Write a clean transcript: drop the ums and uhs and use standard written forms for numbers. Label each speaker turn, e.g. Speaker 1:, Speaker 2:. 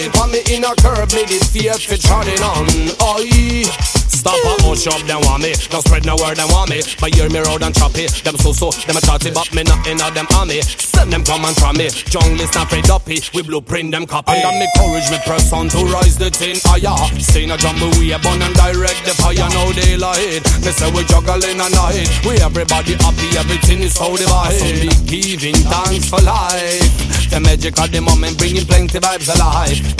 Speaker 1: For me in a curb, me this fear for treading on. Oi. Stop a hush up, them want me. Don't spread no word, them want me. But hear me road and choppy. Them so, them a chatty, but me not in all them army. Send them come and try me. Jungle is not afraid uppy. We blueprint them copy. And me courage, me press on to rise the thing higher. Stay in a jumble, we a bun and direct the fire. No daylight. Me say we juggling a night. We everybody happy, everything is so divided. So be giving thanks for life. The magic of the moment bringing plenty vibes alive.